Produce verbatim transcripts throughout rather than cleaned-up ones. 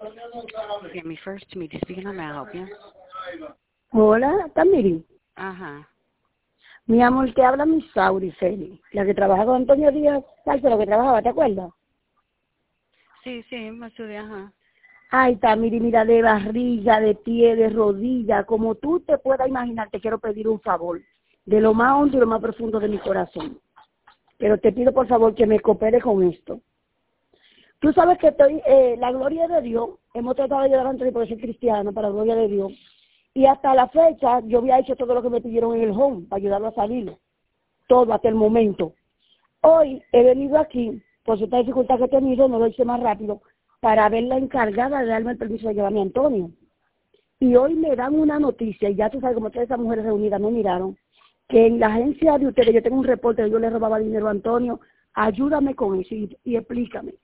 Yeah, me first to meet you. Speaking of, may I help you? Hola, Tamiri. Ajá. Mi amor, te habla Miss Sauri Feli, la que trabaja con Antonio Díaz, ¿sabes lo que trabajaba, te acuerdas? Sí, sí, me estudié, ajá. Ay, Tamiri, mira, de barriga, de pie, de rodilla, como tú te puedas imaginar, te quiero pedir un favor, de lo más hondo y lo más profundo de mi corazón. Pero te pido, por favor, que me coopere con esto. Tú sabes que estoy, eh, la gloria de Dios, hemos tratado de ayudar a Antonio porque soy cristiano, para la gloria de Dios. Y hasta la fecha, yo había hecho todo lo que me pidieron en el home, para ayudarlo a salir. Todo, hasta el momento. Hoy he venido aquí, por cierta dificultad que he tenido, no lo hice más rápido, para ver la encargada de darme el permiso de llevarme a Antonio. Y hoy me dan una noticia, y ya tú sabes, como todas esas mujeres reunidas me miraron, que en la agencia de ustedes, yo tengo un reporte que yo le robaba dinero a Antonio, ayúdame con eso y, y explícame.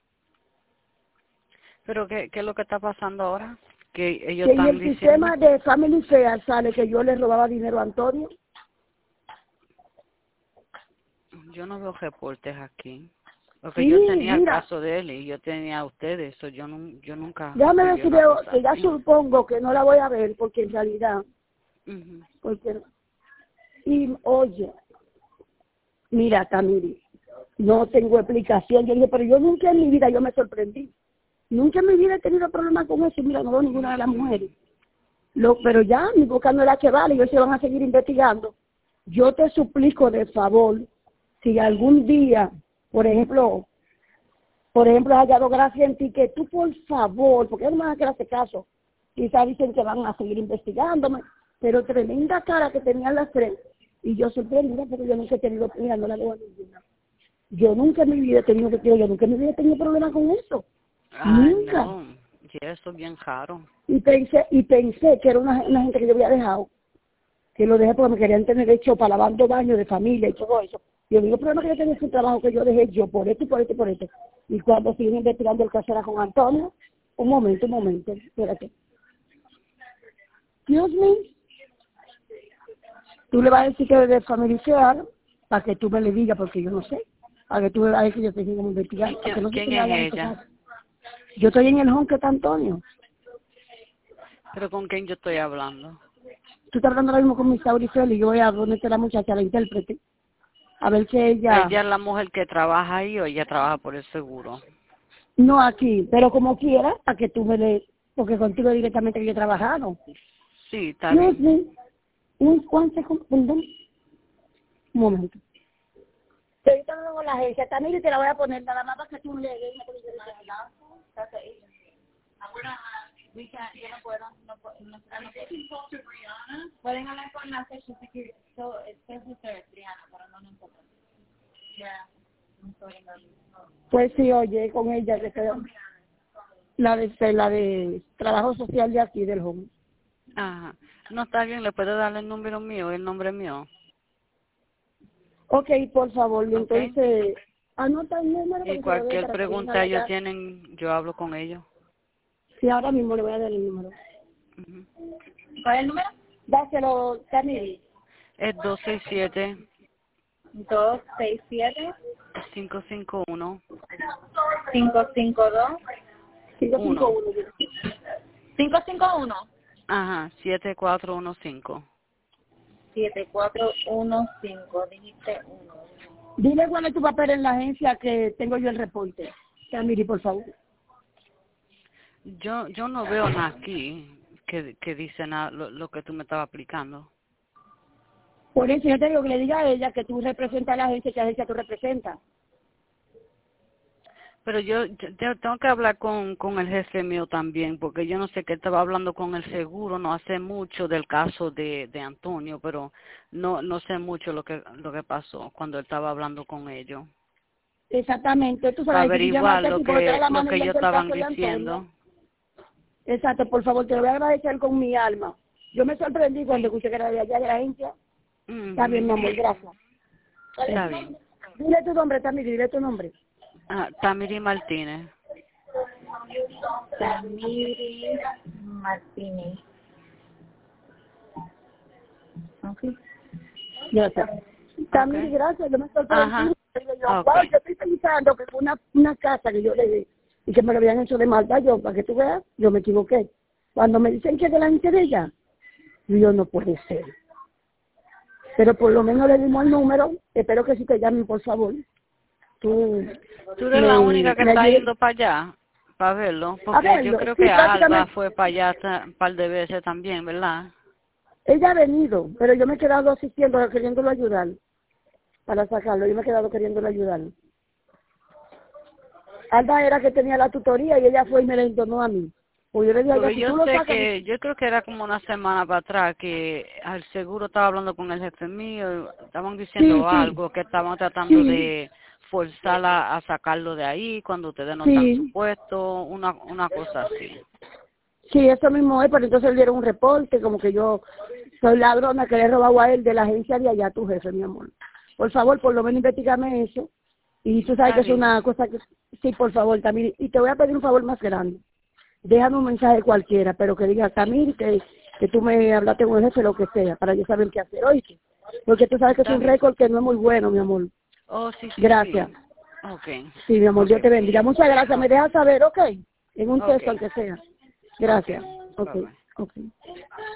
Pero, ¿qué, ¿qué es lo que está pasando ahora? Que ellos Que en están el diciendo... sistema de Family Fair sale que yo le robaba dinero a Antonio. Yo no veo reportes aquí. Porque Sí, yo tenía el mira, caso de él y yo tenía a ustedes, eso yo, no, yo nunca déjame recibí ver si una veo, cosa que ya así. supongo que no la voy a ver, porque en realidad, Ujú. porque, y oye, mira, Tamiri, no tengo explicación. Yo dije, pero yo nunca en mi vida, yo me sorprendí. Nunca en mi vida he tenido problemas con eso. Mira, no veo ninguna de las mujeres. Lo, pero ya, mi boca no es la que vale, ellos se van a seguir investigando. Yo te suplico de favor, si algún día, por ejemplo, por ejemplo, has hallado gracia en ti, que tú por favor, porque ellos no me van a querer hacer caso, quizás dicen que van a seguir investigándome, pero tremenda cara que tenían las tres, y yo sorprendida porque yo nunca he tenido, mira, no la debo a ninguna. Yo nunca en mi vida he tenido que yo nunca en mi vida he tenido problemas con eso. Ay, Nunca. no. Y eso es bien raro. Y pensé, y pensé que era una, una gente que yo había dejado, que lo dejé porque me querían tener hecho para lavando baños de familia y todo eso. Y el único problema que yo tenía es un trabajo que yo dejé yo por esto y por esto y por esto. Y cuando siguen investigando el caso era con Antonio, un momento, un momento, espérate. Dios mío, tú le vas a decir que debes familiar para que tú me le digas, porque yo no sé, para que tú me veas que yo te siga ¿Y investigando, porque quién, no sé si quién me hagan es estos ella? casos. Yo estoy en el home que está Antonio. ¿Pero con quién yo estoy hablando? Tú estás hablando ahora mismo con mi Saurifel y yo voy a ponerte a la muchacha, la intérprete, a ver que ella, ¿Ella es la mujer que trabaja ahí o ella trabaja por el seguro? no aquí, pero como quiera, para que tú me le, porque contigo directamente que yo he trabajado. Sí, está Dios bien. mío, un one second, perdón, un momento. Estoy hablando con la agencia, también y te la voy a poner nada más para que tú le des una posición. Pueden hablar con la Social Security. So, este es usted, Triana, pero no nos importa. Ya. Pues sí, oye, con ella, que creo, la de, la de trabajo social de aquí del home. Ajá. No, está bien, le puedo darle el número mío, el nombre mío. Ok, por favor, y ¿Ok? entonces, anota el número Y porque se lo doy cualquier para que venga pregunta ellos allá. tienen, yo hablo con ellos. Sí, ahora mismo le voy a dar el número. Ujú. ¿Cuál es el número? Dáselo, Tamiri. Es dos seis siete, dos seis siete, cinco cinco uno, cinco cinco dos, cinco cinco uno. uno. cinco cinco uno, Ajá, siete cuatro uno cinco. siete cuatro uno cinco. Dijiste uno. Dile cuál es tu papel en la agencia que tengo yo el reporte. Tamiri, por favor. Yo yo no veo nada aquí que, que dice nada lo, lo que tú me estabas explicando. Por eso yo te digo que le diga a ella que tú representas a la agencia, que agencia tú representas. Pero yo, yo yo tengo que hablar con, con el jefe mío también, porque yo no sé que estaba hablando con el seguro, no hace mucho del caso de, de Antonio, pero no no sé mucho lo que lo que pasó cuando él estaba hablando con ellos. Exactamente, tú Para sabes que tú averiguar llamaste lo aquí porque tú eres que la lo que manager ellos del estaban caso de Antonio. diciendo. Exacto, por favor, te lo voy a agradecer con mi alma. Yo me sorprendí cuando escuché que era de allá de la agencia. Está bien, mi Ujú. amor, gracias. Está bien. Dile tu nombre, Tamiri, dile tu nombre. Ah, Tamiri Martínez. Tamiri Martínez. Ok. Ya está. Tamiri, Okay. gracias, yo me sorprendí. Ajá. Digo yo, wow, Okay. yo estoy pensando que fue una, una casa que yo le di. y que me lo habían hecho de maldad. Yo, para que tú veas, yo me equivoqué. Cuando me dicen que es delante de ella, yo no puede ser. Pero por lo menos le dimos el número, espero que sí te llamen, por favor. Tú, Tú eres me, la única que me está ayudes. yendo para allá, para verlo, A porque yo verlo, creo sí, que Alba prácticamente. fue para allá ta- un par de veces también, ¿verdad? Ella ha venido, pero yo me he quedado asistiendo, queriéndolo ayudar, para sacarlo, yo me he quedado queriéndolo ayudar. Alba era que tenía la tutoría y ella fue y me la entonó a mí. Pues yo le dije a ella, Porque si yo tú lo sé sacas, que, yo creo que era como una semana para atrás que al seguro estaba hablando con el jefe mío, estaban sí, diciendo sí, algo, que estaban tratando sí, de forzarla a sacarlo de ahí cuando ustedes no están sí, supuestos, una, una cosa así. sí, eso mismo es, pero entonces le dieron un reporte, como que yo soy ladrona que le he robado a él de la agencia de allá, tu jefe, mi amor. Por favor, por lo menos investigame eso. Y tú sabes Está que es bien. una cosa que, sí, por favor, también. Y te voy a pedir un favor más grande. Déjame un mensaje cualquiera, pero que diga, Camil, que, que tú me hablaste con el jefe, lo que sea, para yo saber qué hacer, oíste. Porque tú sabes que es Está un bien. récord que no es muy bueno, mi amor. Oh, sí, sí, Gracias. sí. Okay. Sí, mi amor, Dios Okay. te bendiga. Muchas gracias. Me dejas saber, ok. En un texto, Okay. aunque sea. Okay. Gracias. Ok, Bye bye. ok.